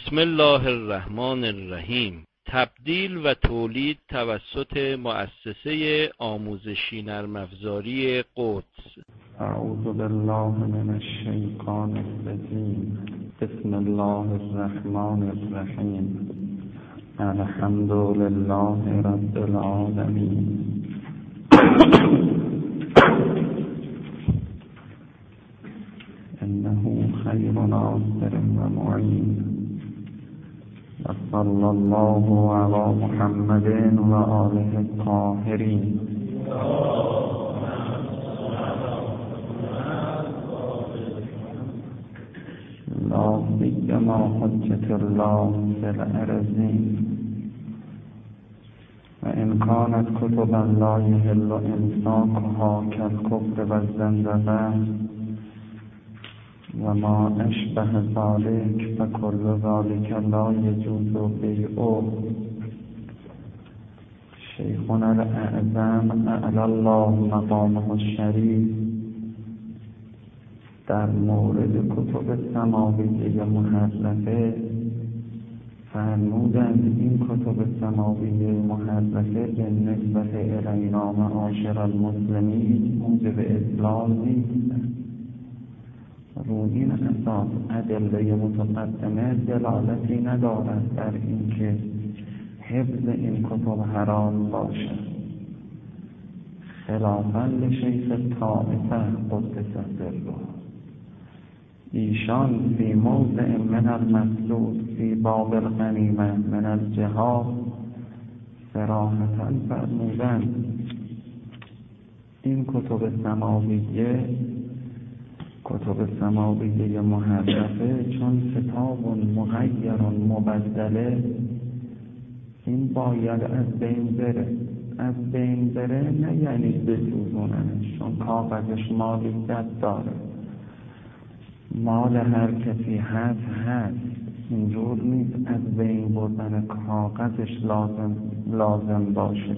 بسم الله الرحمن الرحیم. تبدیل و تولید توسط مؤسسه آموزشی نرم‌افزاری قدس. اعوذ بالله من الشیطان الرجیم. بسم الله الرحمن الرحیم. الحمد لله رب العالمین. انه خیر ناصر و معین. صلی الله علی محمد و آله الطاهرین. لا سیما حجة الله فی الارضین و ان کانت کتبا لا یحل امساکها کالکفر و الزندقه و ما اشبه ذلک فکل ذلک لا یجوز بیعه. شیخنا الاعظم اعلی الله مقامه الشریف در مورد کتب سماویه محرفه فرمودند این کتب سماویه محرفه به نسبت الینا معاشر المسلمین موجب اضلال نیست. روی این اساس ادله متقدمه دلالتی ندارد بر اینکه حفظ این کتب حرام باشد، خلافاً لشیخ طائفه قدس سره. ایشان فی موضع من المسدود فی باب الغنیمه من الجهاد صراحتاً فرمودند این کتب سماویه محرفه چون کتاب مغیر مبدله این باید از بین بره نه یعنی بسوزوننش، چون کاغذش مالیت داره، مال هر کسی هست. اینجور نیست از بین بردن کاغذش لازم باشه.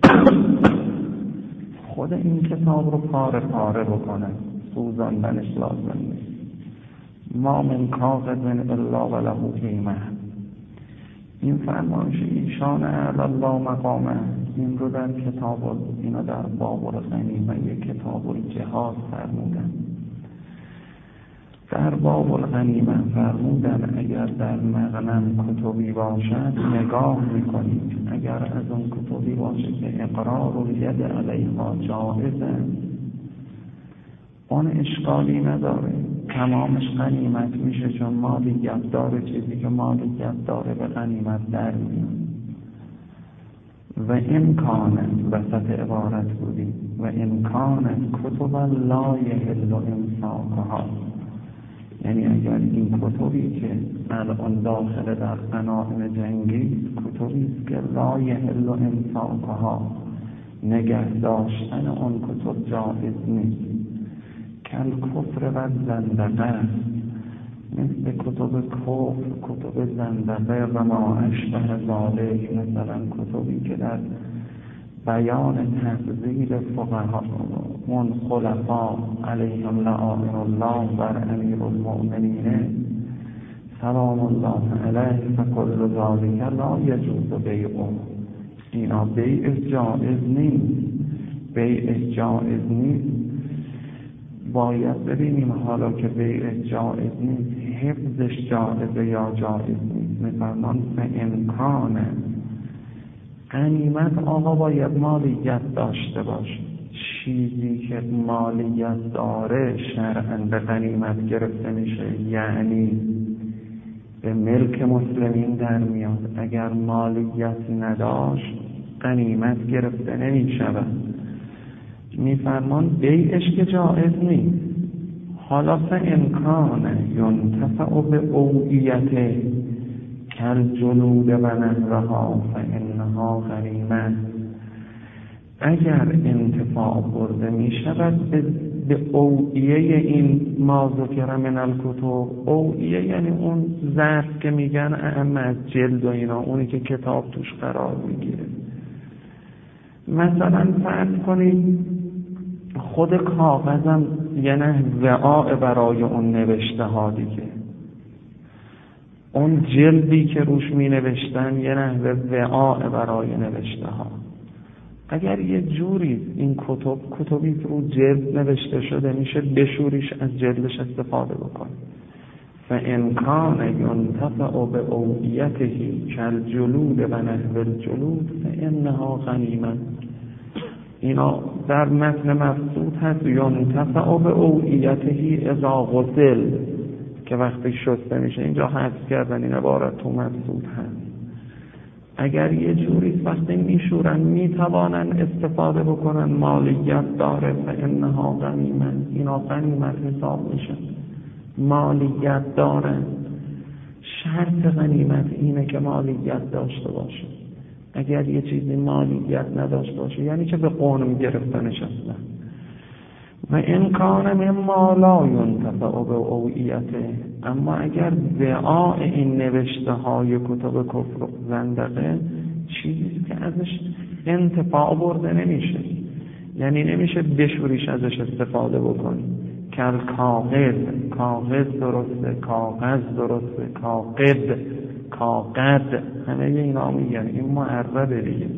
خود این کتاب رو پاره بکنه، سوزاندنش لازم نیست. ما من کاغذ الا وله قیمه. این فرمایش ایشان اعلی الله مقامه این رو در کتاب اینو در باب الغنیمه کتاب الجهاد فرمودن. در باب الغنیمه فرمودن اگر در مغنم کتبی باشد نگاه میکنید، اگر از اون کتبی باشه که اقرار الید علیها جائزه اون اشکالی نداره، تمامش غنیمت میشه، چون مالیت داره. چیزی که مالیت داره به غنیمت در میاد. و امکانت وسط عبارت بودی و امکانت کتب لا یحل امساکها، یعنی اگر این کتبی که الان داخل در غنایم جنگی کتبی که لا یحل امساکها نگه داشتن اون کتب جایز نیست. کل کفر و زندقه مثل کتب کفر، کتب زندقه و ما اشبه ذالک، مثلا کتبی که در بیان تفضیل فقها اون خلفا علیهم لعنة الله بر امیر المؤمنین سلام الله علیه فکل ذلک لا یجوز بیعه. اینا بیع جائز نیست. باید ببینیم حالا که بیع جائز نیست حفظش جائزه یا جائز نیست. میفرمان امکانه غنیمت آقا باید مالیت داشته باشه. چیزی که مالیت داره شرعاً به غنیمت گرفته میشه، یعنی به ملک مسلمین در میاد. اگر مالیت نداشت غنیمت گرفته نمیشود. میفرمان بیعش که جائز نیست. حالا امکانه ینتفع به اوعیته کل جلود و نهرها فانها غنیمه. اگر انتفاع برده می شود به اوعیه این ما ذکر من الکتب. اوعیه یعنی اون ظرف که میگن اهم از جلد و اینا، اونی که کتاب توش قرار میگیره. مثلا فرض کنید خود کاغذم یعنی وعاء برای اون نوشته ها دیگه. اون جلدی که روش می نوشتن یه نحوه وعاء برای نوشته ها. اگر یه جوری این کتبی که رو جلد نوشته شده میشه بشوریش، از جلدش استفاده بکن. فإن كان ينتفع بأوعيته كالجلود و نحو الجلود فإنها غنیمة. اینا در متن مبسوط هست ينتفع بأوعيته اذا غسل، که وقتی شسته میشه. اینجا حذف کردن این عبارت تو مبسوط هست. اگر یه جوری وقتی میشورن میتوانن استفاده بکنن، مالیت داره. فإنها غنیمة، اینا غنیمت حساب میشن، مالیت داره. شرط غنیمت اینه که مالیت داشته باشه. اگر یه چیزی مالیت نداشته باشه یعنی که به قانون گرفتنش اصلا. و این کان مما لا ینتفع بأوعیته، اما اگر وعاء این نوشته های کتب کفر و زندقه چیزی که ازش انتفاع برده نمیشه، یعنی نمیشه بشوریش ازش استفاده بکنی. کل کاغذ درسته، کاغذ درسته، کاغد همه اینا میگن، این معربه دیگه.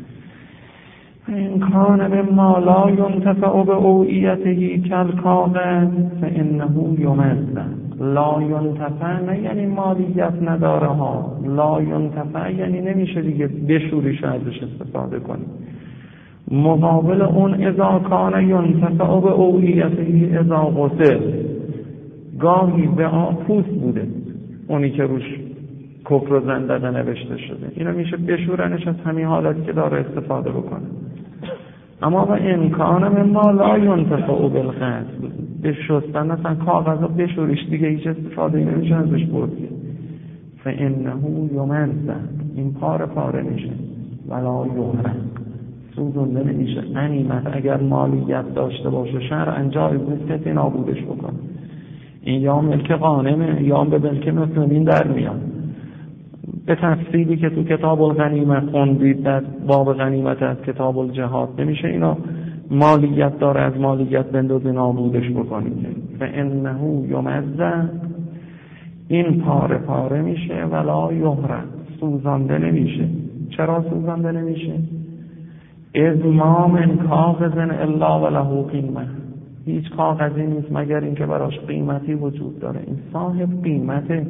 این کان مما لا ینتفع بأوعیته کالکاغذ فإنه یمزق. لا ینتفع نه یعنی مالیت نداره ها، لا ینتفع یعنی نمیشه دیگه بشوریش ازش استفاده کنی. مقابل اون اذا کان ینتفع بأوعیته اذا غسل، گاهی به پوست بوده اونی که روش کفر و زندقه نوشته شده، اینا میشه بشورنش از همین حالتی که داره استفاده بکنه. اما و امکان مما لا ینتفع بالغسل، به شستن مثلا کاغذ رو بشوریش دیگه هیچ استفاده نمیشه ازش بردی. فانه یمزق، این پاره میشه. ولا یحرق، سوزونده نمیشه. غنیمت اگر مالیت داشته باشه شرعاً جایز نیست که نابودش بکنه. این یا ملک غانمه یا به ملک مسلمین در میاد. به تفصیلی که تو کتاب الغنیمه خوندید در باب غنیمت از کتاب الجهاد، نمیشه اینا مالیت داره از مالیت بندازی نابودش بکنید. فانه یمزق، این پاره میشه. ولا یحرق، سوزانده نمیشه. چرا سوزانده نمیشه؟ اذ ما من کاغذ الا وله قیمه، هیچ کاغذی نیست مگر اینکه براش قیمتی وجود داره. این صاحب قیمته،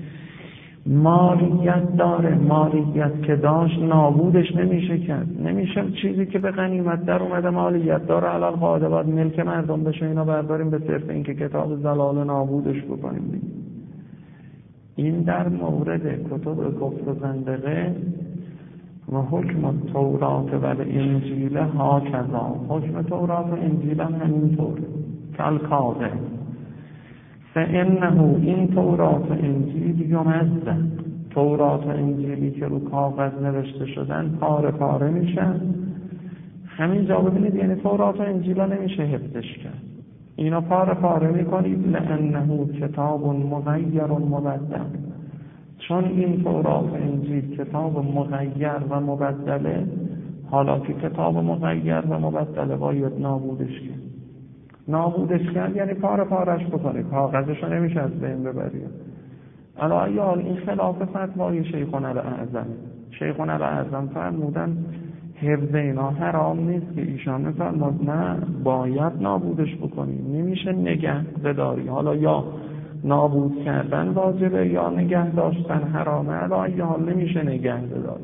مالیت داره. مالیت که داشت نابودش نمیشه کرد. نمیشه چیزی که به غنیمت در اومده مالیت داره علال قاعده باید ملک مردم بشه، اینا برداریم به صرف اینکه کتاب زلال نابودش بکنیم. این در مورد کتب کفر و زندقه. و حکم تورات و انجیل ها کذا، حکم تورات و انجیل هم همینطور. کالکاغذ فانه، این تورات و انجیل یمزق، تورات و انجیلی که رو کاغذ نوشته شدن پاره میشن. همینجا ببینید یعنی تورات و انجیل نمیشه حفظش کرد، اینا پاره میکنید. لانه کتاب مغیر مبدل، چون این تورات و انجیل کتاب مغیر و مبدله. حالا که کتاب مغیر و مبدله باید نابودش کرد یعنی پاره‌اش بکنی، کاغذشو نمیشه از بین ببری. علی حال این خلاف فتوای شیخنا الاعظم. شیخنا الاعظم فرمودن حفظ اینا حرام نیست، که ایشان فرمود نه باید نابودش بکنی، نمیشه نگه بداری. حالا یا نابود کردن واجبه یا نگه داشتن حرامه، علی حال نمیشه نگه بداری.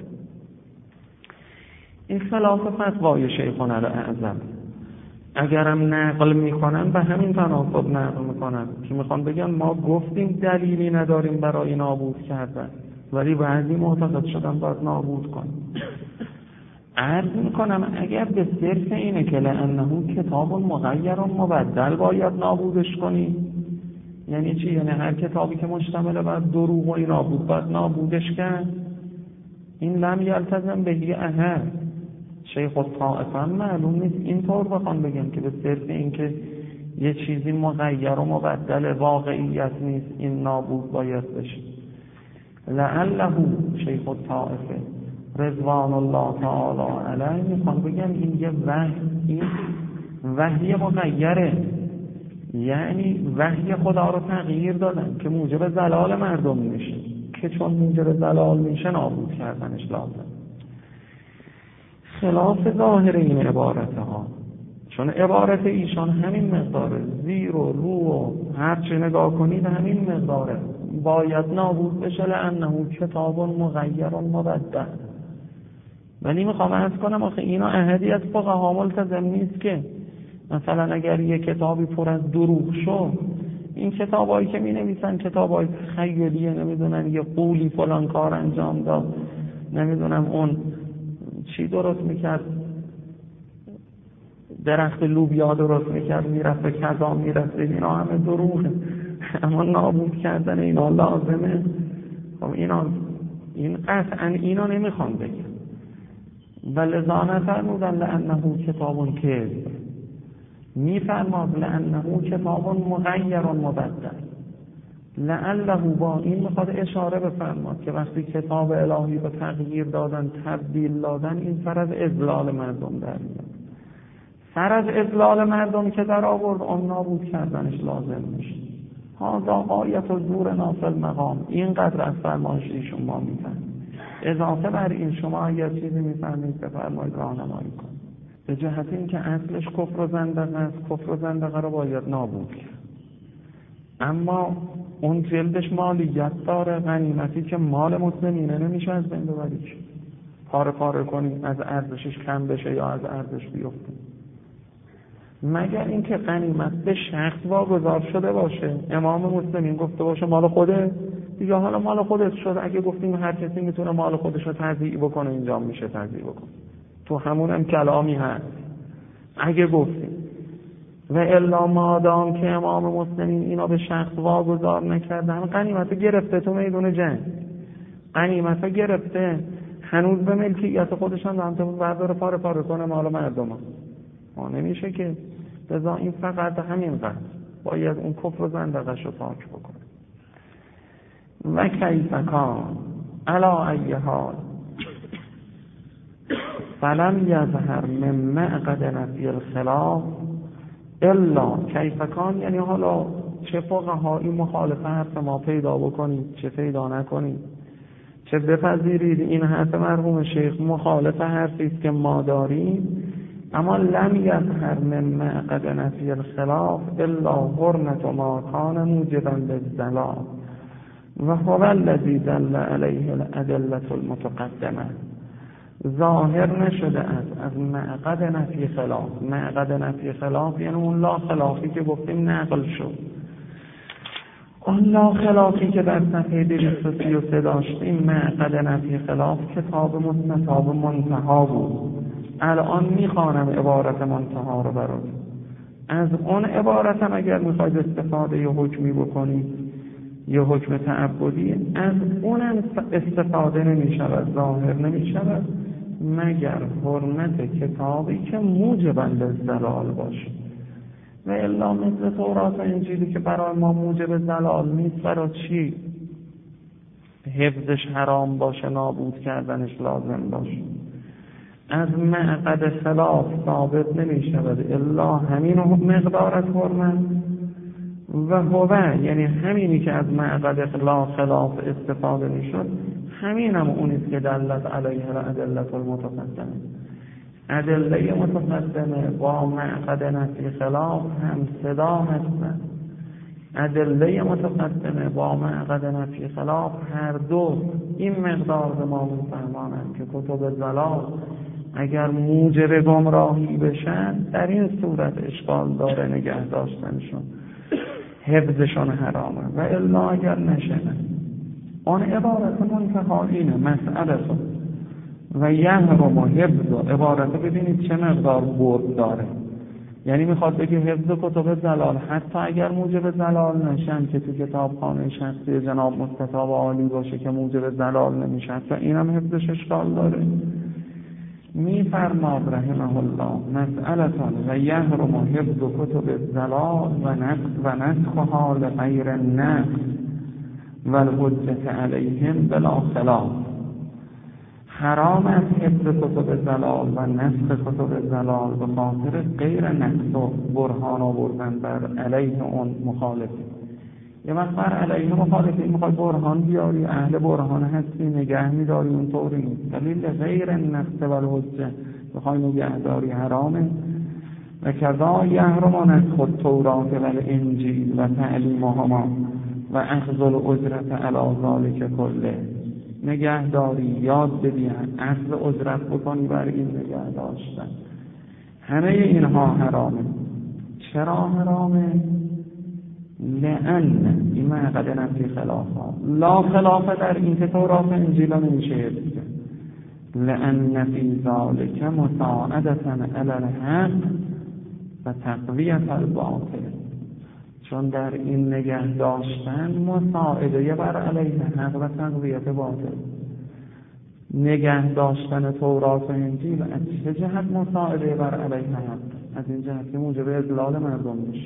این خلاف فتوای شیخنا الاعظم. اگرم نقل میکنن به همین تناسب نقل میکنن که میخوان بگن ما گفتیم دلیلی نداریم برای نابود کردن، ولی بعضی معتقد شدن باید نابود کنیم. عرض میکنم اگر به صرف اینه که لانه کتاب مغیر و مبدل باید نابودش کنی، یعنی چی؟ یعنی هر کتابی که مشتمل بر دروغ و اینا بود باید نابودش کرد. این لم یلتزم بهی احد. شیخ الطائفه معلوم نیست اینطور بخوان بگن که به صرف اینکه یه چیزی مغیر و مبدل واقعیت نیست این نابود باید بشه. لعله شیخ الطائفه رضوان الله تعالی علیه میخوان بگن این یه وحی مغیره، یعنی وحی خدا رو تغییر دادن که موجب زلال مردم میشه. که چون موجب زلال میشه نابود کردنش لازم. خلاف ظاهر این عبارت ها، چون عبارت ایشان همین مقداره، زیر و رو و هر چه نگاه کنید همین مقداره، باید نابود بشه لانه کتاب مغیر مبدل. ولی میخوام عرض کنم آخه اینا احدی از فقها ملتزم نیست که مثلا اگر یه کتابی پر از دروغ شد، این کتابایی که می نویسن کتابای تخیلیه، نمیدونن یه قولی فلان کار انجام داد، نمیدونم اون چی درست میکرد، درخت لوبیا درست میکرد میرفت کذا میرفت، اینا همه دروغه. اما نابود کردن اینا لازمه. خب این قطعا اینا نمیخوان بگن و لذا نفرمودن لانه کتاب کذب، میفرماد لانه کتاب مغیر مبدل. لعله با این میخواد اشاره بفرماد که وقتی کتاب الهی رو تغییر دادن، تبدیل دادن، این سر از اضلال مردم در میاد. سر از اضلال مردم که در آورد، اون نابود کردنش لازم میشه. هذا غایت الزور نافل مقام. اینقدر از فرمایش ایشون ما میفهمیم. اضافه بر این شما اگر چیزی میفهمید بفرمایید راهنمایی کنید. به جهت این که اصلش کفر و زندقه است، کفر و زندقه رو باید نابود کرد. اما اون جلدش مالیت داره، غنیمتی که مال مسلمینه نمیشه از بین ببری، پاره پاره کنی از ارزشش کم بشه یا از ارزش بیفته، مگر اینکه غنیمت به شخص واگذار شده باشه، امام مسلمین گفته باشه مال خوده دیگه، حالا مال خودت شد. اگه گفتیم هر کسی میتونه مال خودش رو تضییع بکنه، اینجا میشه تضییع بکنه، تو همونم کلامی هست اگه گفتیم. و الا مادام که امام مسلمین اینا به شخص واگذار نکردن، غنیمت گرفته تو میدون جنگ، غنیمت گرفته هنوز به ملکیت خودش هم دارن، برداره پاره پاره کنه مال مردم ها، نمیشه که. لذا این فقط همین قدر باید اون کفر و زندقش رو پاک بکنه. و کیف کان علی ای حال فلم یظهر من معقد نفی الخلاف الا کیف کان، یعنی حالا چه فقهایی مخالف حرف ما پیدا بکنید چه پیدا نکنید، چه بپذیرید این حرف مرحوم شیخ مخالف حرفی است که ما داریم، اما لم یظهر من معقد نفی الخلاف الا حرمت ما کان موجبا للزلال و هو الذی دل علیه الادله المتقدمه. ظاهر نشده از معقد نفی خلاف. معقد نفی خلاف یعنی اون لا خلافی که گفتیم نقل شد، اون لا خلافی که در صفحه 233 داشتیم، معقد نفی خلاف کتاب منتها بود. الان میخوانم عبارت منتها رو برات. از اون عبارت هم اگر میخواید استفاده یا حکمی بکنید یا حکم تعبدی، از اونم استفاده نمیشود، ظاهر نمیشود مگر حرمت کتابی که موجبا للزلال باشه. و الا مثل تورات و انجیلی که برای ما موجب زلال نیست، برای چی حفظش حرام باشه، نابود کردنش لازم باشه؟ از معقد خلاف ثابت نمی شود الا همین مقدار از حرمت و هو، یعنی همینی که از معقد خلاف استفاده می شد، همین هم اونیست که دلت علیه الادله المتقدمه. ادله متقدمه با معقد نفی خلاف هم صدا هستند. ادله متقدمه با معقد نفی خلاف هر دو این مقدار به ما میفهمانند که کتب زلال اگر موجب گمراهی بشن، در این صورت اشکال داره نگه داشتنشون، حفظشون حرامه. و الا اگر نشنن، آن عبارت منتها اینه مسئلتون و یحرم و حفظ. عبارت ببینید چه مقدار برد داره، یعنی میخواد بگه حفظ کتب زلال حتی اگر موجب زلال نشن که تو کتابخانه شخصی جناب مصطفی و عالی باشه که موجب زلال نمیشه، حتی اینم حفظش اشکال داره. میفرماد رحمه الله مسئلتان و یحرم و حفظ کتب زلال و نسخها لغیر النقل و الحجت علیهم بلا خلاف. حرام از حفظ کتب زلال و نسخ کتب زلال به خاطر غیر نقص و برهان آوردن بر علیه اون مخالفی. یه وقت بر علیه مخالفین میخوای برهان بیاری، اهل برهان هستی، نگه میداری، اون طوری نیست. دلیل غیر النقص و الحجه بخوای نگهداری حرامه. و کذا یحرمان از خود تورات و انجیل و تعلیمهما و اخذ الاجرت علی ذلک کله. نگهداری، یاد بدی، اخذ اجرت بکنی برای این نگه داشتن. همه اینها حرامه. چرا حرامه؟ لأن این معقد نفی خلافا، لا خلاف در این که تورات و انجیل نمیشه حفظ کرد. لأن فی ذلک مساعدة علی الحق و تقویت الباطل. چون در این نگه داشتن مساعده بر علیه حق و تقویت باطل. نگه داشتن تورات و انجیل از چه جهت مساعده بر علیه حق؟ از این جهت که موجب اضلال مردم میشه.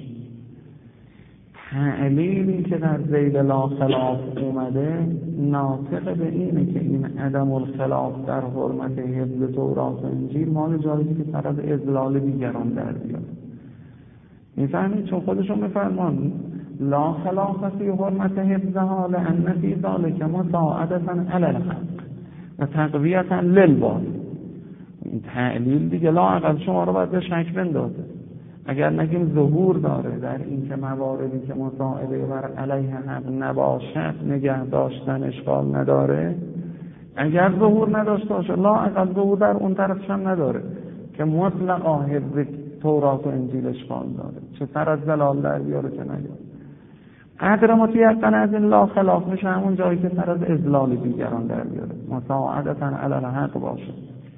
تعلیلی که در ذیل لا خلاف اومده ناطق به اینه که این عدم الخلاف در حرمت حفظ تورات و انجیل مال جایی که سر از اضلال دیگران در بیاد. میفهمید؟ چون خودشون میفرمان لا خلاف فی حرمت حفظها لأن فی ذلک مساعدة علی الحق و تقویة للباطل. این تعلیل دیگه لا اقل شما رو باید به شک بندازه. اگر نگیم ظهور داره در این که مواردی که مساعده بر علیه حق نباشد نگه داشتن اشکال نداره، اگر ظهور نداشته باشه لا اقل ظهور در اون طرفش هم نداره که مطلقا حفظ تورات و انجیل اشکال داره، چه سر از زلال در بیاره چه نیاره. قدر متیقن از این لا خلاف میشه همون جایی که سر از اضلال دیگران در بیاره، مساعدتاً علی الحق باشه،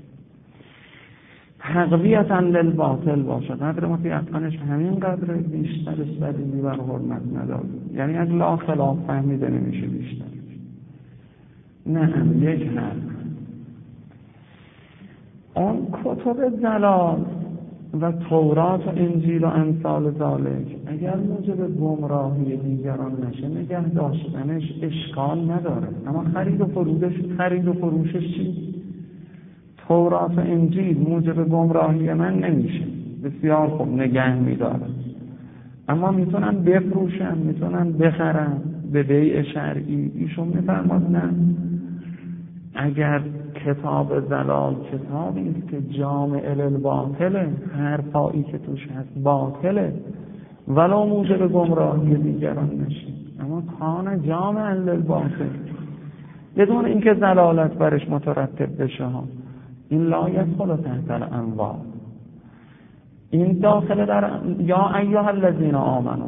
تقویتاً للباطل باشه. قدر متیقنش همین قدر، بیشترش دلیلی بر حرمت نداره. یعنی از لا خلاف فهمیده نمیشه بیشتر. نه یک حرف اون کتب زلال و تورات و انجیل و امثال ذالک اگر موجب گمراهی دیگران نشه نگه داشتنش اشکال نداره. اما خرید و فروشش چی؟ تورات و انجیل موجب گمراهی من نمیشه، بسیار خوب نگه میداره. اما میتونن بفروشن، میتونن بخرن به بیع شرعی. ایشون میفرماد نه، اگر کتاب زلال کتابی است که جامع للباطله، حرفایی که توش هست باطله، ولو موجب گمراهی دیگران نشه، اما کان جامع للباطل بدون اینکه زلالت برش مترتب بشه ها. این لا یدخل تحت الانواع. این داخل در یا ایها الذین آمنوا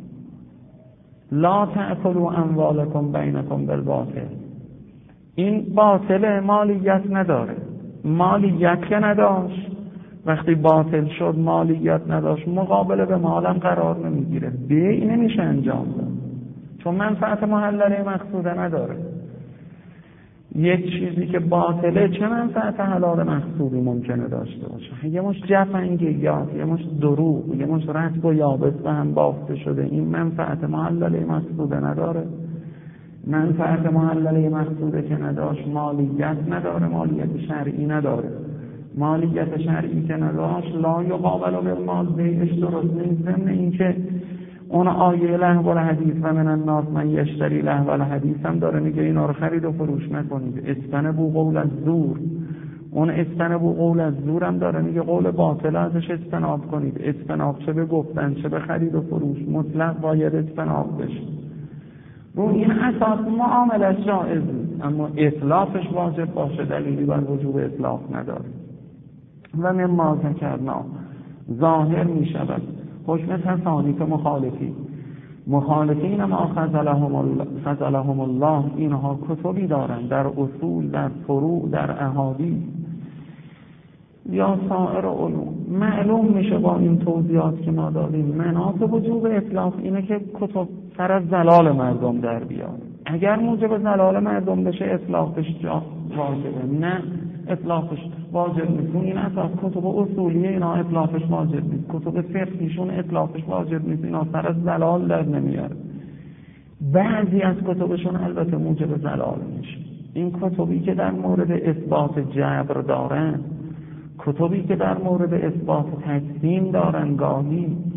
لا تأکلوا اموالکم بینکم بالباطل. این باطل مالیت نداره. مالیت که نداشت، وقتی باطل شد مالیت نداشت، مقابله به مالم قرار نمیگیره، بیع نمیشه انجام داد چون منفعت محلله مقصوده نداره. یک چیزی که باطله چه منفعت حلال مقصودی ممکنه داشته باشه؟ یه مش جفنگیات، یه مش دروغ، یه مش رطب و یابس به هم بافته شده، این منفعت محلله مقصوده نداره. منفعت محلله مقصوده که نداشت مالیت نداره، مالیت شرعی نداره. مالیت شرعی که نداشت لا یقابل بالمال، بیعش درست نیست. ضمن این که اون آیه لهو الحدیث و من الناس من یشتری لهو الحدیث هم داره میگه اینا رو خرید و فروش نکنید. اجتنبوا قول الزور، اون اجتنبوا قول الزور هم داره میگه قول باطل ازش اجتناب کنید. اجتناب چه به گفتن چه به خرید و فروش مطلق باید اجتناب بشه. رو این اساس معاملش جائز، اما اطلافش واجب باشه، دلیلی بر وجوب اطلاف نداره. و مما ذکرنا ظاهر می شود حکم تصانیف مخالفین ما خذلهم الله، اینها کتبی دارن در اصول، در فروع، در احادیث یا سایر علوم. معلوم میشه با این توضیحات که ما دادیم مناط وجوب اطلاف اینه که کتب سر از زلال مردم در بیاد. اگر موجب زلال مردم بشه اطلافش واجبه، نه اطلافش واجب نیست. این اساس کتب اصولیه اینا اطلافش واجب نیست، کتب فقهیشون اطلافش واجب نیست، اینا سر از زلال در نمیاره. بعضی از کتبشون البته موجب زلال میشه. این کتبی که در مورد اثبات جبر دارن، کتبی که در مورد اثبات تجسیم دارن، گاهی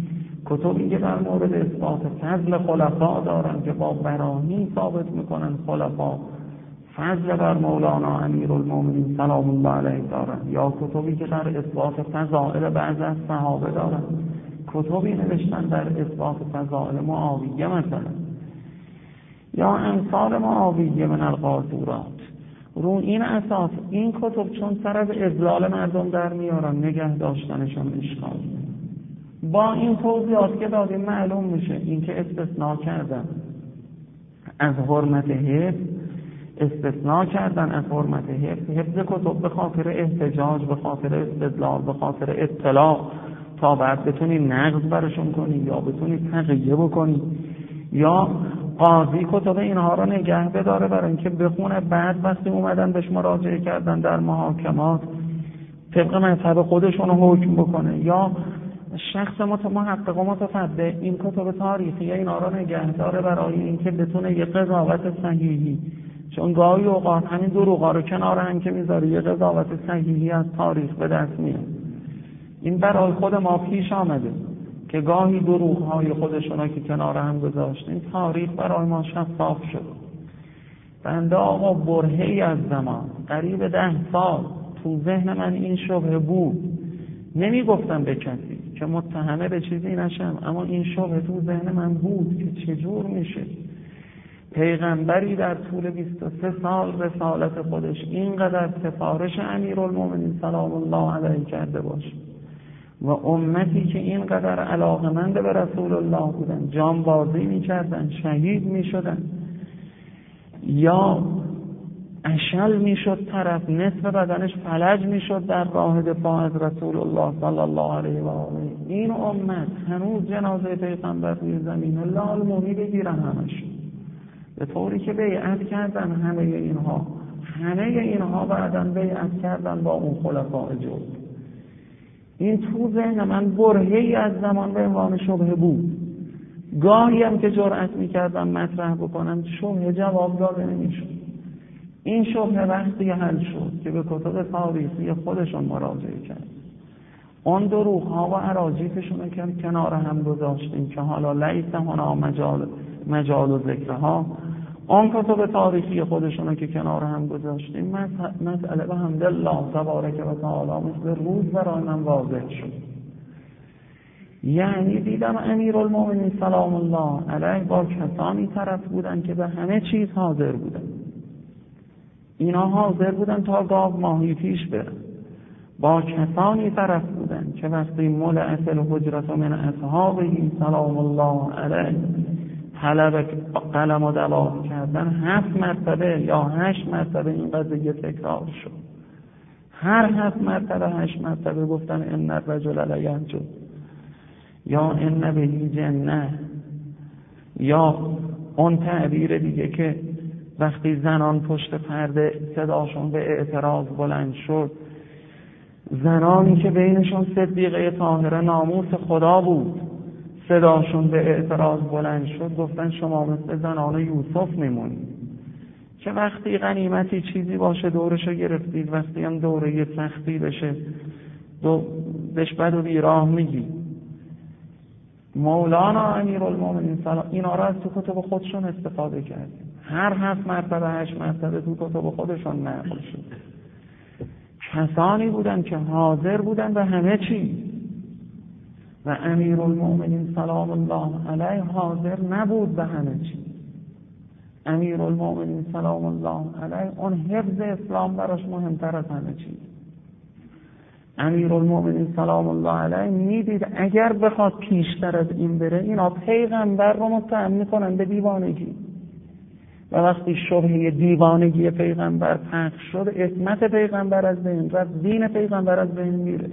کتبی که در مورد اثبات فضل خلفا دارن که با براهین ثابت میکنن خلفا فضل بر مولانا امیرالمومنین سلام الله علیه دارن، یا کتبی که در اثبات فضائل بعض از صحابه دارن، کتبی نوشتن در اثبات فضائل معاویه مثلا، یا امثال معاویه من القاصورات. رو این اساس این کتب چون سر از اضلال مردم در میارن، نگه داشتنشون اشکال. با این توضیحات که دادیم معلوم میشه اینکه استثناء کردن از حرمت حفظ، استثناء کردن از حرمت حفظ کتب به خاطر احتجاج، به خاطر استدلال، به خاطر اطلاع، تا بعد بتونی نقض برشون کنی یا بتونی تقیه بکنی، یا قاضی کتب اینها رو نگه بداره برای اینکه بخونه بعد وقتی اومدن بهش مراجعه کردن در محاکمات طبق مذهب خودشون رو حکم بکنه، یا شخص محقق و متفقه این کتب تاریخی اینا رو نگه داره برای اینکه بتونه یه قضاوت صحیحی، چون گاهی اوقات همین دروغا رو کنار هم که میذاره یه قضاوت صحیحی از تاریخ به دست میاد. این برای خود ما پیش آمده که گاهی دروغ‌های خودشون که کنار هم گذاشتیم تاریخ برای ما شفاف شد. بنده آقا برهه‌ای از زمان قریب 10 سال تو ذهن من این شبهه بود، نمیگفتم به کسی که متهمه به چیزی نشم، اما این شبهه تو ذهن من بود که چجور میشه پیغمبری در طول 23 سال رسالت خودش اینقدر سفارش امیرالمومنین سلام الله علیه کرده باشه و امتی که اینقدر علاقمند به رسول الله بودن جانبازی میکردن، شهید میشدن، یا اشل میشد طرف نصف بدنش فلج میشد در راه دفاع از رسول الله صلی الله علیه و آله. این امت هنوز جنازه پیغمبر روی زمین لال مومی بگیرن همش، به طوری که بیعت کردن همه اینها بعداً بیعت کردن با اون خلفاء جود. این تو ذهن من برهه‌ای از زمان به عنوان شبهه بود. گاهی هم که جرأت می‌کردم مطرح بکنم شبهه جواب داده نمی‌شد. این شبهه وقتی حل شد که به کتب تاریخی خودشون مراجعه کرد، اون دروغ‌ها و اراجیفشون رو که کنار هم گذاشتیم که حالا لیس هنا مجال و ذکرها، اون کتب تاریخی خودشون رو که کنار هم گذاشتیم، مسئله به حمدالله تبارک و تعالی مثل روز برای من واضح شد. یعنی دیدم امیرالمومنین سلام الله علیه با کسانی طرف بودن که به همه چیز حاضر بودن. اینا حاضر بودن تا گاو ماهی پیش برن. با کسانی طرف بودن که وقتی ملأت الحجرة من اصحابه سلام الله علیه طلب قلم و دلات کردن 7 مرتبه یا 8 مرتبه این قضیه تکرار شد. هر 7 مرتبه 8 مرتبه گفتن ان الرجل لینجد، یا ان به جنه، یا اون تعبیر دیگه که وقتی زنان پشت پرده صداشون به اعتراض بلند شد، زنانی که بینشون صدیقه طاهره ناموس خدا بود صداشون به اعتراض بلند شد، گفتن شما مثل زنان یوسف میمونید که وقتی غنیمتی چیزی باشه دورشو گرفتید، وقتی هم دوره سختی بشه بهش بد و بیراه میگی. مولانا امیرالمومنین سلام اینا را از تو کتب خودشون استفاده کردیم، هر 7 مرتبه 8 مرتبه تو کتب خودشون نقل شد. کسانی بودن که حاضر بودن به همه چیز و امیرالمومنین سلام الله علیه حاضر نبود به همه چیز. امیرالمومنین سلام الله علیه اون حفظ اسلام براش مهمتر از همه چیز. امیرالمومنین سلام الله علیه میدید اگر بخواد پیشتر از این بره اینا پیغمبر رو متهم میکنن به دیوانگی، و وقتی شبهه دیوانگی پیغمبر پخش شد عصمت پیغمبر از بین رفت، دین پیغمبر از بین میره.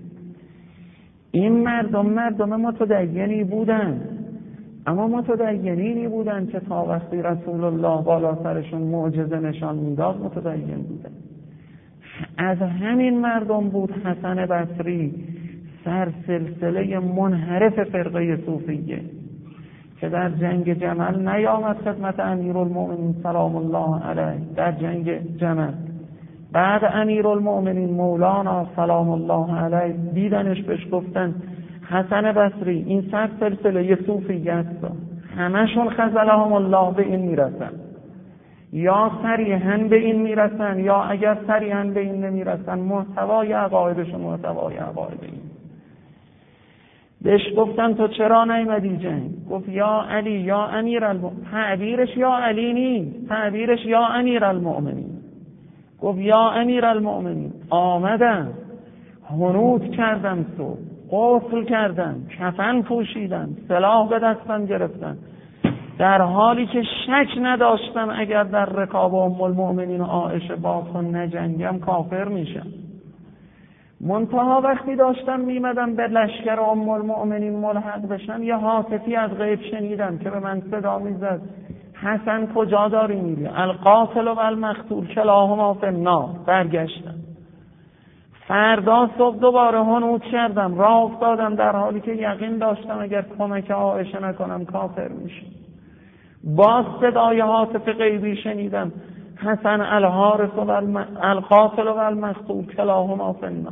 این مردم متدینی بودن، اما متدینی بودن که تا وقتی رسول الله بالا سرشون معجزه نشان میداد متدین بودن. از همین مردم بود حسن بصری سر سلسله منحرف فرقه صوفیه که در جنگ جمل نیامد خدمت امیرالمومنین سلام الله علیه در جنگ جمل. بعد امیرالمومنین مولانا سلام الله علیه دیدنش بهش گفتن حسن بصری، این سلسله یه صوفی هست، همشون خذلهم الله به این میرسن، یا صریحاً به این میرسن یا اگر صریحاً به این نمیرسن محتوای عقایدشون محتوای عقاید این. بهش گفتن تو چرا نیومدی جنگ؟ گفت یا علی یا امیرالمؤمنین. تعبیرش یا علی نیست، تعبیرش یا امیرالمؤمنین. گفت یا امیرالمؤمنین. آمدم، حنوط کردم، صبح غسل کردم، کفن پوشیدم، سلاح به دستم گرفتم، در حالی که شک نداشتم اگر در رکاب ام المؤمنین عایشه با تو نجنگم کافر میشم. منتها وقتی داشتم میمدم به لشکر ام المؤمنین ملحق بشم، یه هاتفی از غیب شنیدم که به من صدا میزد حسن کجا داری میری؟ القاتل و المقتول کلاهما فی النار. برگشتم. فردا صبح دوباره حنوط کردم، راه افتادم در حالی که یقین داشتم اگر کمک عایشه نکنم کافر میشم. باز صدای هاتف غیبی شنیدم حسن الحارس و القاتل و المقتول کلاهما فی النار.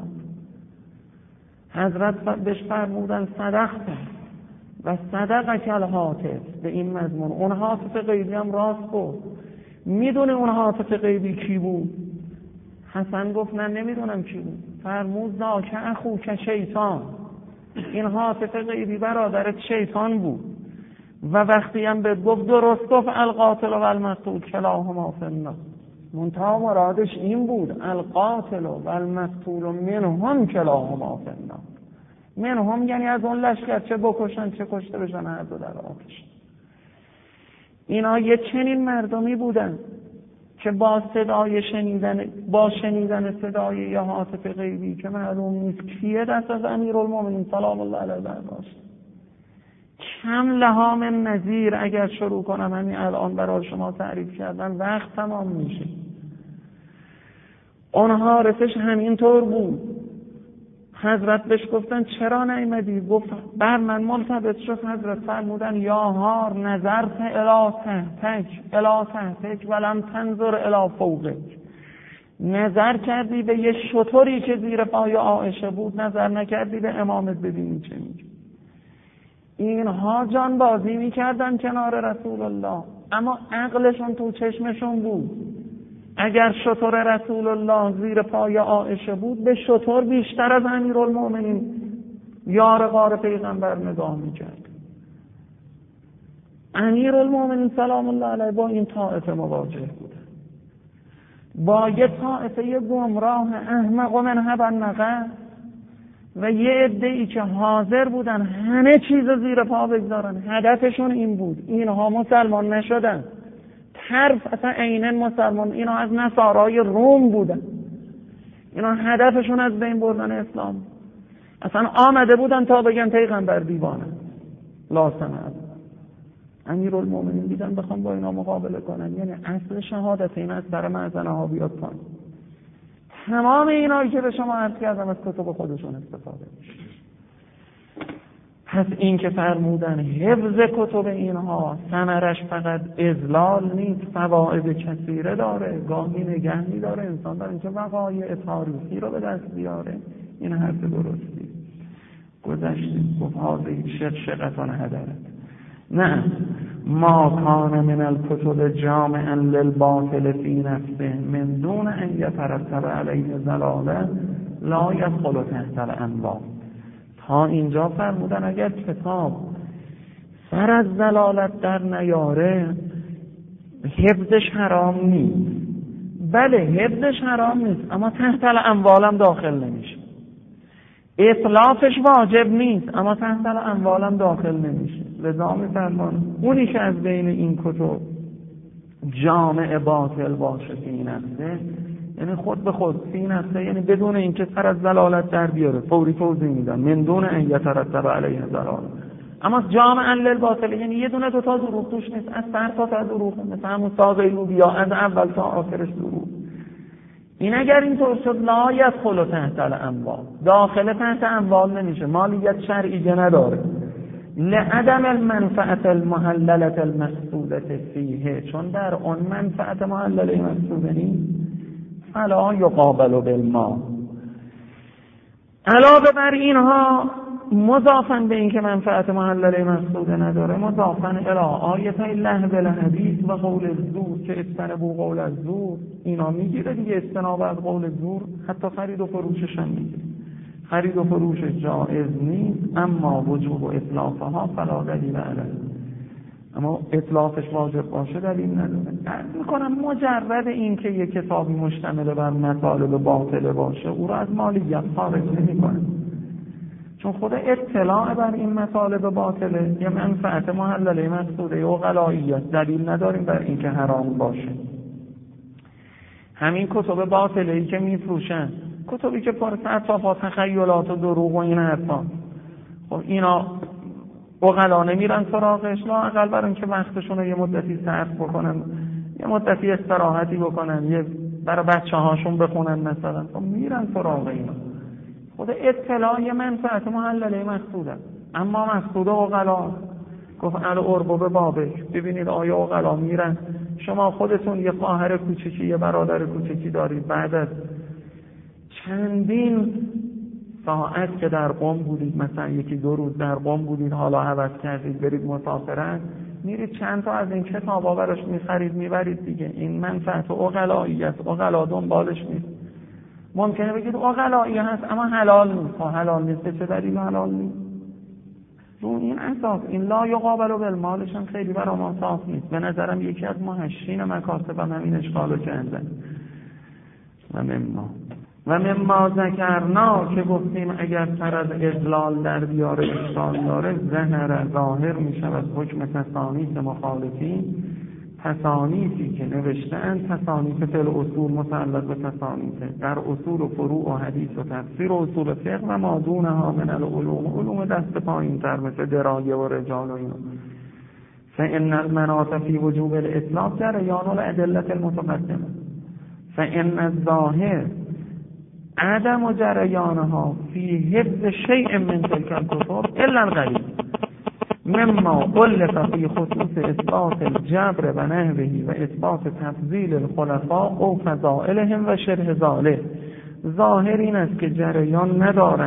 حضرت بهش فرمودن صدقت و صدقک الهاتف، به این مضمون. اون هاتف غیبی هم راست گفت. میدونه اون هاتف غیبی کی بود؟ حسن گفت نه نمیدونم کی بود. فرمود ذاک اخوک شیطان، این هاتف غیبی برادرت شیطان بود. و وقتی هم به گفت درست گفت القاتل و المقتول کلاهما فی النار، منتها مرادش این بود القاتل و المقتول منهم کلاهما فی النار. منهم یعنی از اون لشکر، چه بکشن چه کشته بشن هر دو در آتش. اینا یه چنین مردمی بودن که با شنیدن صدای یا هاتف غیبی که معلوم نیست کیه دست از امیرالمومنین سلام الله علیه برداشت. کم لها من نظیر اگر شروع کنم همین الان برای شما تعریف کردن وقت تمام میشه. اونها رسش همینطور بود. حضرت بهش گفتن چرا نیامدی؟ گفت بر من ملتبس شد. حضرت فرمودن یا هار نظرت الی تحتک ولم تنظر الی فوقک. نظر کردی به یه شتری که زیر پای عایشه بود، نظر نکردی به امامت ببینی چه میگه. اینها جان بازی میکردن کنار رسول الله، اما عقلشون تو چشمشون بود. اگر شتر رسول الله زیر پای عایشه بود، به شتر بیشتر از امیرالمومنین یار غار پیغمبر نگاه میکرد. امیرالمومنین سلام الله علیه با این طائفه مواجه بود، با یه طائفه گمراه احمق و منهب النقع و یه عده‌ای که حاضر بودن همه چیز زیر پا بگذارن. هدفشون این بود. اینها مسلمان نشدن، طرف اصلا عیناً مسلمان، اینا از نصارای روم بودن. اینا هدفشون از بین بردن اسلام. اصلا آمده بودن تا بگن پیغمبر دیوانه. لا سمع. امیرالمومنین دیدن بخوام با اینا مقابله کنن، یعنی اصل شهادت این از سر معزنه ها بیاد پایین. تمام اینایی که به شما عرض کردم از کتب خودشون استفاده میشه. پس این که فرمودن حفظ کتب اینها ثمرش فقط اذلال نیست، فواید کثیره داره، گاهی نگه می‌داره انسان داره که وقایع تاریخی رو به دست بیاره. این حرف درستی. گذشتیم گفت هذه شقشقتان هدرت. نه ما کان من الکتب جامعا للباطل فی نفسه من دون ان یترتب علیه ضلاله لا یدخل تحت الانواع. تا اینجا فرمودن اگر کتاب سر از ضلالت در نیاره حفظش حرام نیست. بله حفظش حرام نیست، اما تحت الاموالم داخل نمیشه. اطلافش واجب نیست، اما تحت الاموالم داخل نمیشه. لذا می‌فرمان اونی که از بین این کتب جامع باطل باشه فی نفسه، یعنی خود به خود فی نفسه، یعنی بدون اینکه سر از ضلالت در بیاره، فوری توضیح میدن من دون ان یترتب علیه ضلال. اما جامعا للباطل یعنی یه دونه دوتا دروغ توش نیست، از سر تا دروغ، مثل همون ساقه لوبیا از اول تا آخرش دروغ. این اگر اینطور شد لا یدخل تحت الاموال، داخل تحت اموال نمیشه، مالیت شرعی نداره. لعدم المنفعت المحللت المقصودت فیه، چون در اون منفعت محلله مقصوده نیست. فلا یقابل بالمال. علاوه بر اینها مضافاً به این که منفعت محلله مقصوده نداره، مضافاً الی آیتای لهو الحدیث و قول الزور که اجتنبوا قول الزور، اینا میگیره دیگه. اجتناب از قول زور حتی خرید و فروشش هم میگیره. خرید و فروش جائز نیست، اما وجوب و اتلافها فلا دلیل علیه. اما اتلافش واجب باشه دلیل نداره. عرض میکنم مجرد این که یک کتابی مشتمل بر مطالب باطله باشه او را از مالیت خارج نمیکنه، چون خود اطلاع بر این مطالب باطله یه منفعت محلله مقصوده و غلاییت، دلیل نداریم بر این که حرام باشه. همین کتب باطله‌ای که میفروشن، کتبی که پر از اطرافات تخیلات و دروغ و این حرفا، خب اینا عقلا نمیرن سراغش، لااقل برای اینکه وقتشون رو یه مدتی صرف بکنن، یه مدتی استراحتی بکنن، یه برای بچه‌هاشون بخونن مثلا، خب میرن سراغ اینا. خود اطلاع یه منفعت محلله مقصوده، اما مقصود عقلا گفت الارباب بابک. ببینید آیا عقلا میرن؟ شما خودتون یه خواهر کوچیکی یه برادر کوچیکی دارید، بعد از چندین ساعت که در قم بودید، مثلا یکی دو روز در قم بودید، حالا عوض کردید برید مسافرت، میرید چند تا از این کتابا براش میخرید میبرید دیگه. این منفعت عقلایی است، عقلا دنبالش نیست. ممکنه بگید عقلایی هست اما حلال نیست. حلال نیست به چه دلیل حلال نیست؟ رو این اساس این لا یقابل بالمالش هم خیلی برای ما صاف نیست. به نظرم یکی از محشین مکاسب هم همین اشکالو کردن. و مما ذکرنا که گفتیم اگر سر از اضلال در بیاره اشکال داره، ظاهر می شود حکم تصانیف مخالفین، تصانیفی که نوشتن تصانیف فل اصول مسلط به تصانیفه در اصول و فروع و حدیث و تفسیر و اصول فقه و ما دونها من العلوم، علوم دست پایین تر مثل درایه و رجال و اینا. فإن المناط فی وجوب الإطلاق جریان الأدلة المتقدمه، فإن الظاهر عدم جریانها فی حفظ شیء من تلك الكتب الا الغریب مما ألف فی خصوص اثبات الجبر و نحوه و اثبات تفضیل الخلفاء او فضائلهم و شرح ذلك. ظاهر این است که جریان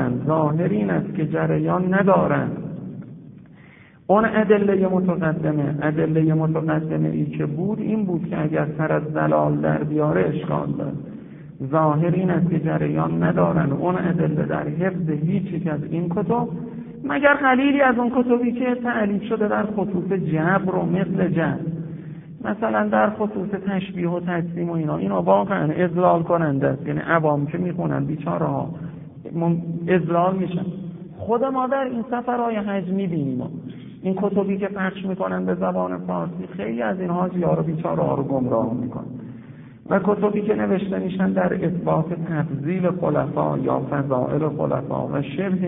ندارند، اون ادله متقدمه ای که بود این بود که اگر سر از دلال در بیاره اشکال داره. ظاهر این است که جریان ندارن اون ادله در حفظ هیچ از این کتب مگر قلیلی از اون کتبی که تألیف شده در خصوص جبر و مثل جبر، مثلا در خصوص تشبیه و تجسیم و اینا واقعا اضلال کننده است. یعنی عوام که میخونن بیچاره ها اضلال میشن. خود ما در این سفرهای حج میبینیم این کتبی که پخش میکنن به زبان فارسی خیلی از این حاجی‌ها رو بیچاره ها رو گمراه میکنن، و کتبی که نوشته میشن در اثبات تفضیل خلفا یا فضائل خلفا و شبه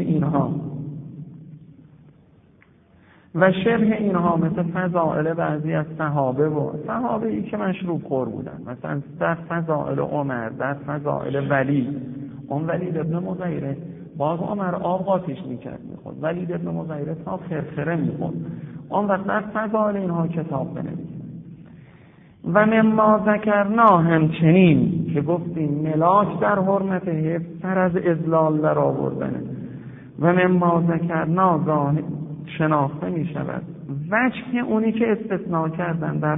اینها مثل فضائل بعضی از صحابه ای که مشروب خور بودن، مثلا در فضائل عمر، در فضائل ولید ابن مغیره باز عمر آب آتیش میکرد میخورد، ولید ابن مغیره تا خرخره میخورد. اون وقت در فضائل اینها کتاب بنویسن. و مما ذکرنا همچنین که گفتیم ملاک در حرمت حفظ سر از اضلال در آوردنه. و مما ذکرنا شناخته می شود وجه اونی که استثناء کردن در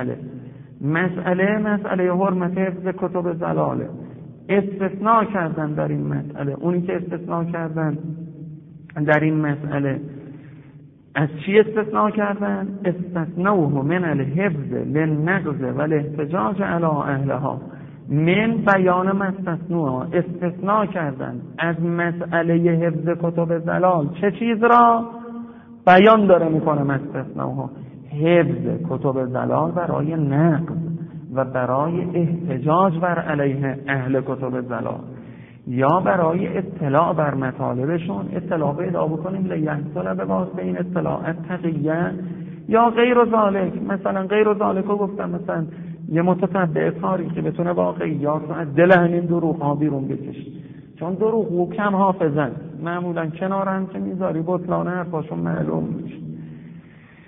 مسئله حرمت حفظ کتب زلاله، استثناء کردن در این مسئله. اونی که استثناء کردن در این مسئله از چی استثناء کردن؟ استثناؤه من الحفظ للنقض و الاحتجاج علی اهلها، من بیان مستثنوها. استثناء کردن از مسئله حفظ کتب زلال چه چیز را؟ بیان داره میکنه مستثنوها، حفظ کتب زلال برای نقض و برای احتجاج بر علیه اهل کتب زلال، یا برای اطلاع بر مطالبشون اطلاع پیدا بکنیم لیحصل به واسطه این اطلاع تقیه یا غیر ذالک. مثلا غیر ذالک رو گفتم، مثلا یه متتبع تاریخی بتونه واقعیات رو از دل همین دروغ ها بیرون بکشه، چون دروغ و کم حافظن، معمولا کنار هم که میذاری بطلان حرفاشون معلوم میشه.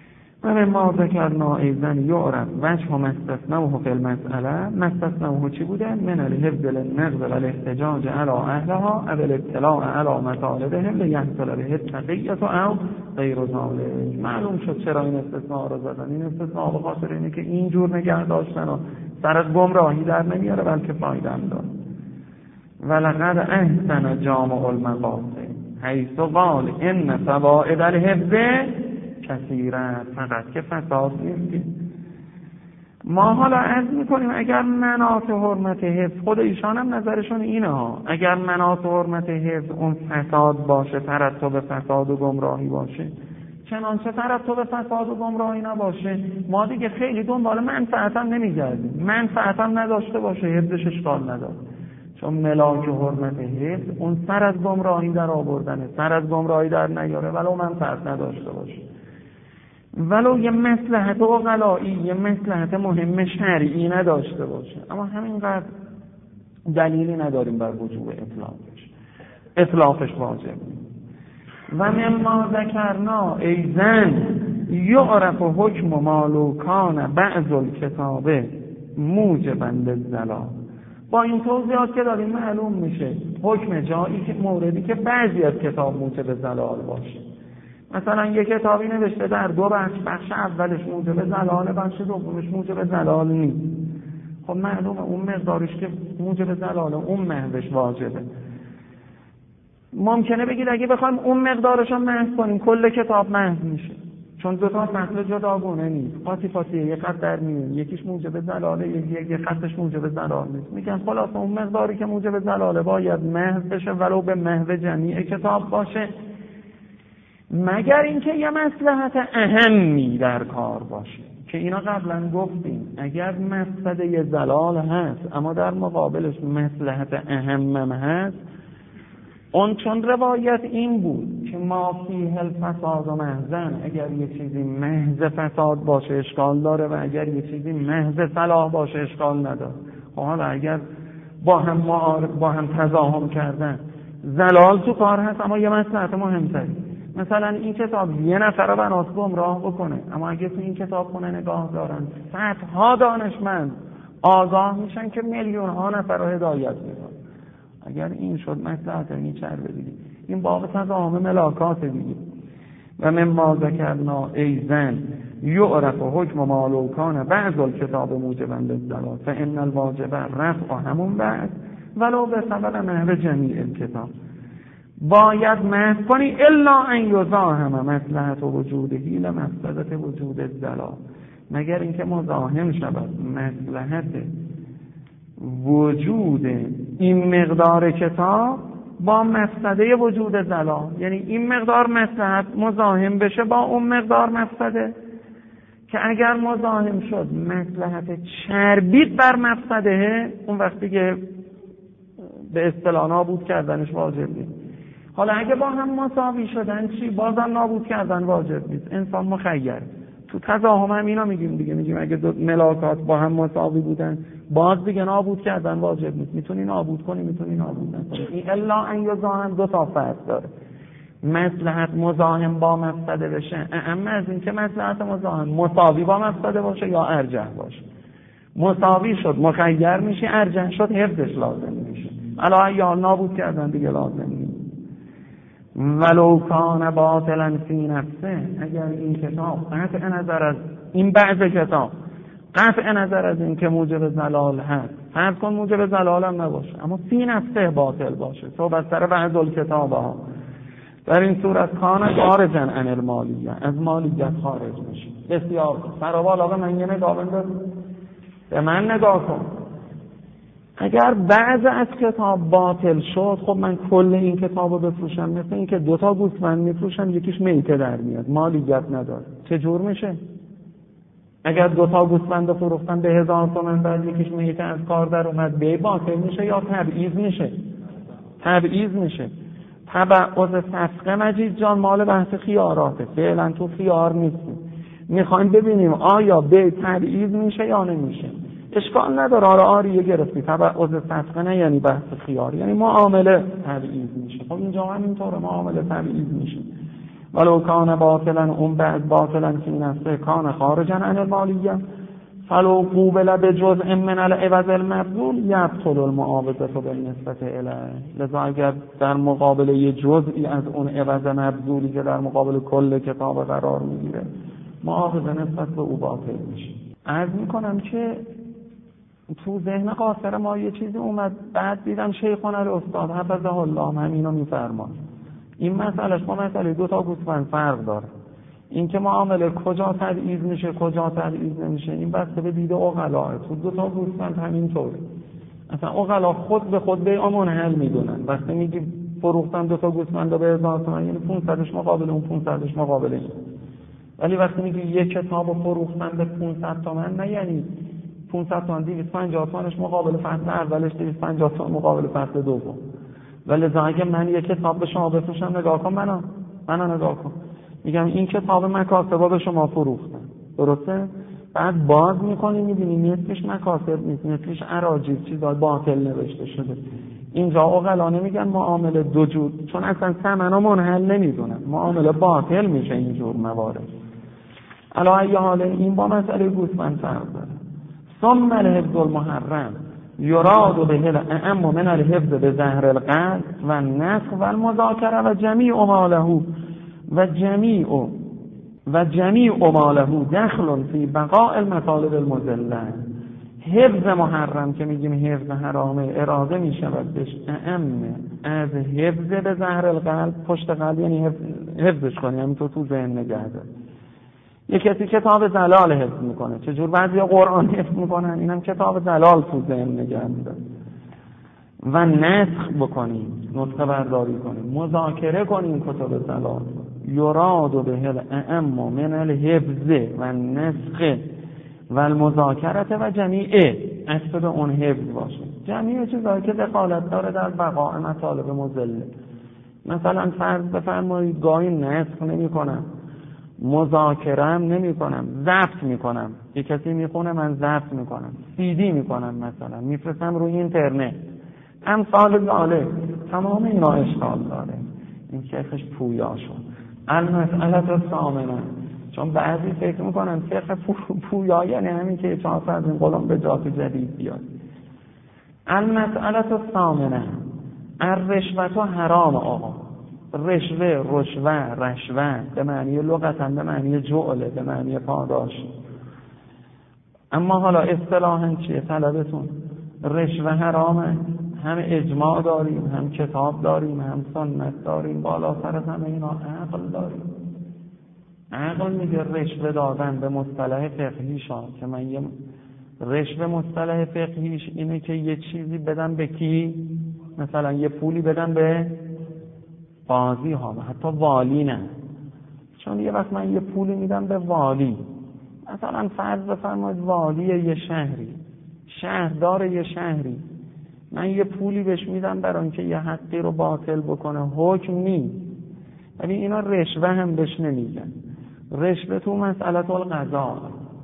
و ما ذکرنا ایضا یعرف وجه مستثنوه فی المسئله. مستثنوه چی بوده؟ من الحفظ للنقض و الاحتجاج علی اهلها او الاطلاع علی مطالبهم لیحصل به التقیة او غیر ذلک. معلوم شد چرا این استثناء رو زدن. این استثناء به خاطر اینه که اینجور نگه داشتن و سر از گمراهی در نمیاره بلکه فایده هم داره. ولقد احسن جامع المقاصد حیث قال ان فوائد الحفظ کثیره، فقط که فساد نیست. ما حالا عرض میکنیم اگر مناط حرمت حفظ، خود ایشان هم نظرشون اینه ها، اگر مناط حرمت حفظ اون فساد باشه، ترتب فساد و گمراهی باشه، چنانچه ترتب فساد و گمراهی نباشه، ما دیگه خیلی دنبال منفعت هم نمیگردیم. منفعت هم نداشته باشه حفظش اشکال نداره، چون ملاک حرمت حفظ اون سر از گمراهی در آوردنه، سر از گمراهی در نیاره ولو منفعت نداشته باشه، ولو یه مصلحت عقلایی، یه مصلحت مهم شرعی نداشته باشه. اما همینقدر دلیلی نداریم بر وجوب اطلاقش واجب. و مما ذکرنا ایضا یعرف حکم مالوکان بعض الکتابه موجبا للزلال. با این توضیحات که داریم معلوم میشه حکم جایی که موردی که بعضی از کتاب موجب زلال باشه. مثلا یک کتابی نوشته در دو بخش اولش موجب زلال، بخش دومش موجب زلال نیست. خب معلومه اون مقدارش که موجب زلال اون محوش واجبه. ممکنه بگید اگه بخوایم اون مقدارش رو محو کنیم کل کتاب محو میشه، چون دو تا فصل جداگونه نیست، قاطی فاصله یک خط در میون، یکیش موجب زلاله یک خطش موجب زلال نیست. میگن خلاص اون مقداری که موجب زلاله باید محو بشه ولو به محو جمیع کتاب باشه، مگر اینکه یه مصلحت اهمی در کار باشه که اینا قبلا گفتیم. اگر مفسده زلال هست اما در مقابلش مصلحت اهمم هست، اون چون روایت این بود که ما فیه الفساد و محزن، اگر یه چیزی محض فساد باشه اشکال داره و اگر یه چیزی محض صلاح باشه اشکال نداره. حالا اگر با هم تضاهم کردن، زلال تو کار هست اما یه مصلحت مهمتری، مثلا این کتاب یه نفر رو بناس گمراه بکنه، اما اگه تو این کتاب خونه نگاه دارن صدها دانشمند آگاه میشن که میلیون ها نفر رو هدایت میکنن. اگر این شد مصلحت میچربه دیگه، این باب تضاهم ملاکات دیگه. و مما ذکرنا ایضا یعرف حکم مالوکان بعض الکتاب موجبا للزلال فان الواجب رفع همون بعض ولو به سبب محو جمیع الکتاب. باید محو کنی الا ان یزاحم مصلحت وجودهی لمفسدت وجود الزلال، مگر اینکه مزاحم شود مصلحت وجود این مقدار کتاب با مفسده وجود زلال، یعنی این مقدار مصلحت مزاحم بشه با اون مقدار مفسده، که اگر مزاحم شد مصلحت چربید بر مفسده، اون وقتی که به اصطلاح نابود کردنش واجب نیست. حالا اگه با هم مساوی شدن چی؟ بازم نابود کردن واجب نیست، انسان مخیر. تو تضاهم هم اینا میگیم اگه دو ملاکات با هم مساوی بودن باز دیگه نابود کردن واجب نیست، میتونی نابود کنی میتونی نابود نکنی. این الا ان یزاحم دو تا فرق داره، مصلحت مزاحم با مفسده بشه، اما از این که مصلحت مزاحم مساوی با مفسده باشه یا ارجح باشه. مساوی شد مخیر میشه، ارجح شد حفظش لازم میشه. الا یا نابود کردن دیگه لازم نیست. ولو کان باطلا فی نفسه، اگر این کتاب قطع نظر از این بعض کتاب قطع نظر از این که موجب زلال هست، فرض کن موجب زلال هم نباشه اما فی نفسه باطل باشه، صحبت سر بعض الکتاب ها، در این صورت کان خارجا عن المالیه، از مالیت خارج میشه. بسیار سرابال آقا من یه نگاه بنداز، به من نگاه کن. اگر بعض از کتاب باطل شد، خب من کل این کتابو بفروشم، مثل این که دوتا گوسفند میفروشم یکیش میته در میاد، مالیت نداره، چه جور میشه؟ اگر دوتا گوسفند فروختن به 1000 تومان بعد یکیش میته از کار در اومد، به باطل میشه یا تبعیض میشه؟ تبعیض میشه. تبعیض فسق مجید جان مال بحث خیاراته، فعلا تو خیار نیستیم، میخوایم ببینیم آیا به تبعیض میشه یا نمیشه. اشکال نداره، آریه گرفتی تبعیض فسق نه یعنی بحث خیار، یعنی معامله تبعیض میشه. خب اینجا هم اینطوره، معامله تبعیض میشه. ولو کان باطلا، اون بعد باطلا فی نفسه کان خارجا عن المالیه، فلو قوبل بجزء من العوض المبذول یبطل المعاوضه بالنسبه الیه. لذا اگر در مقابل یه جزئی از اون عوض مبذولی که در مقابل کل کتاب قرار میگیره، معاوضه نسبت به او باطل میشه. عرض میکنم که تو ذهن قاصر ما یه چیزی اومد، بعد دیدم شیخنا الاستاد حفظه الله همینو میفرماد. این مسئلهش با مسئله 2 تا گوسفند فرق داره. این که معامله کجا تبعیض میشه کجا تبعیض نمیشه، این بسته به دید عقلاه. تو 2 تا گوسفند همینطوره. اصلا عقلا خود به خود به امون حل میدونن. وقتی میگی فروختن 2 تا گوسفند به 1000 تومان، یعنی 500ش مقابل اون 500ش مقابل این. ولی وقتی میگی یک کتاب فروختن به 500 تومان، نه یعنی 500 تومان 250 تومانش مقابل فصل اولش، 250 تومان مقابل فصل دوم. ولی اگه من یک کتاب به شما بفروشم، نگاه کن منو نگاه کن، میگم این کتاب مکاسبا به شما فروختن، درسته؟ بعد باز میکنی میبینی نصفش مکاسب نیست، نصفش اراجیف، چیزای باطل نوشته شده. اینجا عقلا نمیگن معامله دو جور، چون اصلا ثمنو منحل نمیدونن، معامله باطل میشه اینجور موارد. علی ای حال این با مسئله گوسفند فرق داره. ثم الحفظ المحرم یراد به الاعم من الحفظ به ظهر القلب و النسخ و المذاکره و جمیع ماله و جمیع ماله دخل فی بقاء المطالب المذله. حفظ محرم که میگیم حفظ حرامه، اراده میشود بهش اعم از حفظ به ظهر القلب، پشت قلب، یعنی حفظش کنی، یعنی تو ذهن نگه دار. یک کسی کتاب زلال حفظ میکنه، چجور بعضیا قرآن حفظ میکنن، اینم کتاب زلال تو ذهن نگه میداره. و نسخ بکنیم، نسخه برداری کنیم، مذاکره کنیم کتاب زلال. یراد به الاعم من الحفظ و نسخ و المذاکرت و جمیع، اصل به اون حفظ باشه. جمیع چیزایی که دخالت داره در بقاء مطالب مذله. مثلا فرض بفرمایید گاهی نسخ نمی کنم، مذاکره هم نمی کنم، ضبط می کنم. یک کسی میخونه من ضبط می کنم، CD می کنم، مثلا میفرستم روی اینترنت، امثال ذالک. تمام اینا اشکال داره. این شیخش پویا شد. المسئله الثامنه، چون بعضی فکر میکنن فقه پویا یعنی همین که 4 از این قلم به جات جدید بیاد. المسئله الثامنه الرشوه حرام. آقا رشوه به معنی لغتا به معنی جعله، به معنی پاداش. اما حالا اصطلاحاً چیه طلبتون؟ رشوه حرامه. هم اجماع داریم، هم کتاب داریم، هم سنت داریم، بالاتر از همه اینا عقل داریم. عقل میگه رشوه دادن به مصطلح فقهیش که من یه رشوه مصطلح فقهیش اینه که یه چیزی بدن به کی؟ مثلا یه پولی بدن به قاضی ها، حتی والی نه. چون یه وقت من یه پولی میدم به والی، مثلا فرض بفرمایید والی یه شهری، شهردار یه شهری، من یه پولی بهش میدم برای اینکه یه حقی رو باطل بکنه، حکم نیست. ولی اینا رشوه هم بهش نمیگن. رشوه تو مسئله القضا.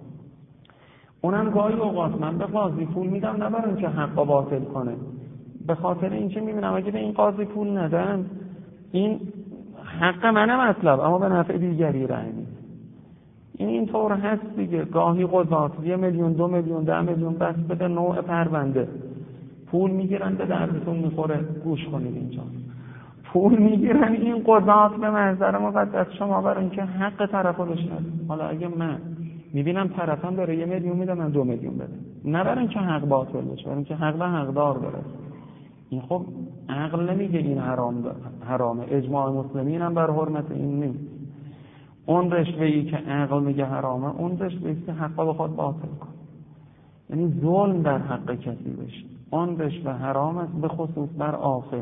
اونم گاهی اوقات من به قاضی پول میدم نه برای اینکه حق باطل کنه، به خاطر اینکه میبینم اگه به این قاضی پول ندم این حق منه مطلب، اما به نفع دیگری راه نیست. اینطور هست دیگه. گاهی قضات 1 میلیون 2 میلیون 10 میلیون بسته به نوع پرونده پول میگیرن، به دردتون میخوره. گوش کنید اینجا، پول میگیرن این قضات به محضر مقدس شما برای اینکه حق طرفو بشنوه. حالا اگه من میبینم طرفم داره 1 میلیون میده، من 2 میلیون بده، نه برای اینکه حق باطل بشه، برای اینکه حق به حقدار بره. این خب عقل نمیگه این حرامه، اجماع مسلمین هم بر حرمت این نیست. اون رشوه‌ای که عقل میگه حرامه، اون رشوه‌ای که حق بخواد باطل کنه، یعنی ظلم در حق کسی بشه، اون رشوه حرام است، به خصوص بر آخر.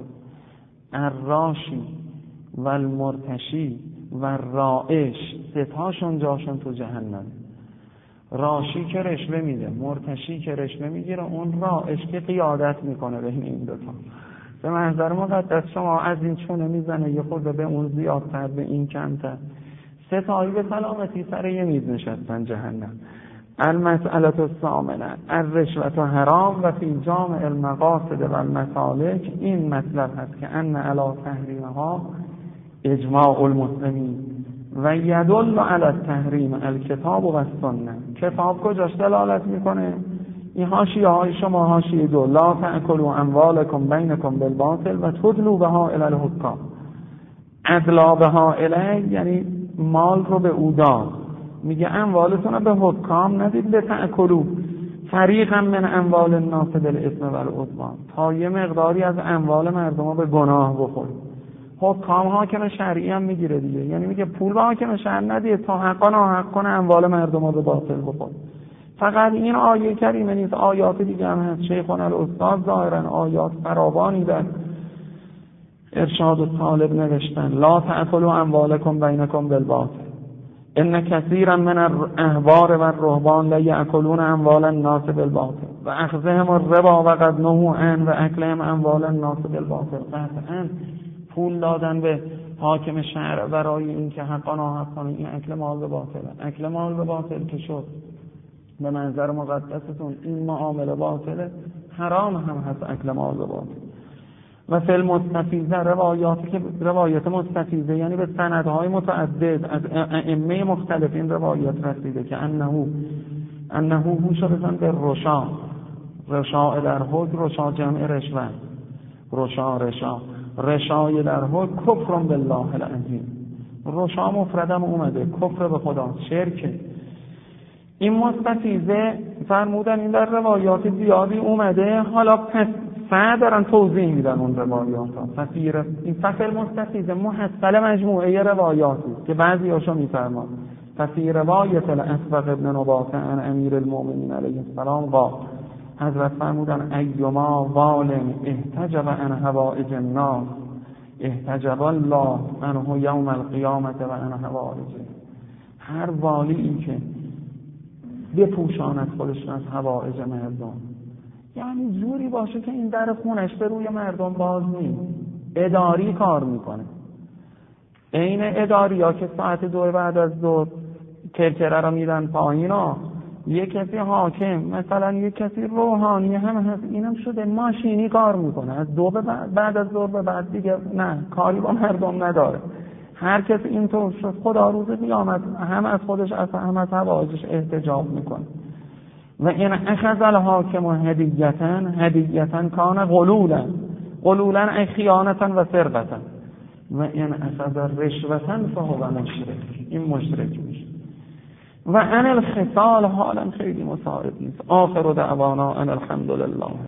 الراشی و المرتشی و رائش، 3 تاشون جاشون تو جهنم. راشی که رشوه میده، مرتشی که رشوه میگیره، اون رائش که قیادت میکنه بین این 2 تا. به محضر مقدس شما از این چونه میزنه، یه خود به اون زیادتر، به این کمتر. 3 تایی به سلامتی سر یه میز نشستن جهنم. المسئله الثامنه الرشوه حرام و فی جامع المقاصد و المسالک. این مطلب هست که ان علی تحریمها اجماع المسلمین، و یدل علی التحریم الکتاب و السنه. کتاب کجاش دلالت میکنه؟ این حاشیه های شما حاشیه 2 لا تأکلوا اموالکم بینکم بالباطل و تدلوا بها الی الحکام. ادلا بها الی یعنی مال رو به او داد، میگه اموالتون رو به حکام ندید لتأکلوا فریقا من اموال الناس بالاثم والعدوان، تا یه مقداری از اموال مردم رو به گناه بخورید. حکام حاکم شرعی هم میگیره دیگه، یعنی میگه پول به حاکم شرع ندید تا حقا ناحق کنه اموال مردم رو به باطل بخورید. فقط این آیه کریمه نیست، آیات دیگه هم هست. شیخنا الاستاد ظاهرا آیات فراوانی در ارشاد الطالب نوشتن. لا تأکلوا اموالکم بینکم بالباطل ان کثیرا من الاحبار و الرهبان لا یأکلون اموال الناس بالباطل و اخذهم الربا و قد نهوا عنه و اکلهم اموال الناس بالباطل. قطعاً پول دادن به حاکم شرع برای اینکه حقا ناحق کنه، این اکل مال به باطله. اکل مال به باطل که شد به منظر مقدستون این معامله باطله، حرام هم هست اکل مال به باطل. و فی المستفیضه روایاتی که روایت مستفیضه یعنی به سندهای متعدد از ائمه مختلفین روایت رسیده که انه هوش بزن به رشا در حد، رشا جمع رشوه، رشای در حد کفر بالله العظیم. رشا مفردم اومده، کفر به خدا، شرک. این مستفیضه فرمودن این در روایات زیادی اومده، حالا پس دارن توضیح میدن اون روایات ها. این فصل مستفیضه محصل مجموعه روایاتی که بعضی هاشو میفرمان. ففی روایت الاسبق ابن نباته عن امیر المؤمنین علیه السلام قال، حضرت فرمودن ایما وال احتجب عن حوائج الناس احتجب الله عنه یوم القیامة و عن حوائجه. هر والی که بپوشاند خودش از حوائج مردم، یعنی جوری باشه که این در خونش به روی مردم باز نیست، اداری کار میکنه. این اداری ها که ساعت 2 بعد از ظهر کرکره رو میدن پایین ها، یک کسی حاکم مثلا یک کسی روحانی هم هست، اینم شده ماشینی کار میکنه، از 2 بعد از ظهر به بعد دیگه نه کاری با مردم نداره. هر کسی اینطور شد خدا روز قیامت هم از خودش هم از حوائجش احتجاب میکنه. و این اخذ الحاکم هدیتن کان غلولا ای خیانتا و سرقتا و این اخذ رشوتا فهو مشرک، این مشرک میشه. و ان الخصال حالا خیلی مساعد نیست. آخر دعوانا ان الحمد لله.